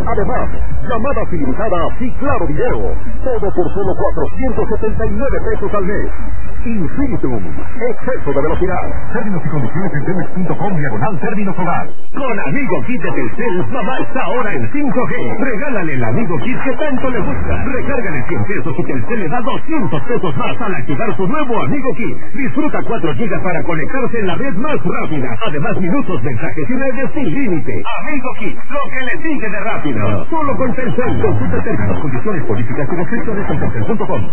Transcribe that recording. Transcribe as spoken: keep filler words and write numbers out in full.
Además, llamadas ilimitadas y claro video. Todo por solo cuatrocientos setenta y nueve pesos al mes. Infinitum, exceso de velocidad. Términos y condiciones en telmex punto com diagonal términos hogar. Con Amigo Kit de Telcel, mamá está ahora en cinco G. Regálale el Amigo Kit que tanto le gusta. Recárgale cien pesos y Telcel le da doscientos pesos más al activar su nuevo Amigo Kit. Disfruta cuatro gigas para conectarse en la red más rápida. Además, minutos, mensajes y redes sin límite. Amigo Kit, lo que le sigue de rápido. Solo con Telcel. Consulta términos, condiciones, políticas y restricciones en telcel punto com.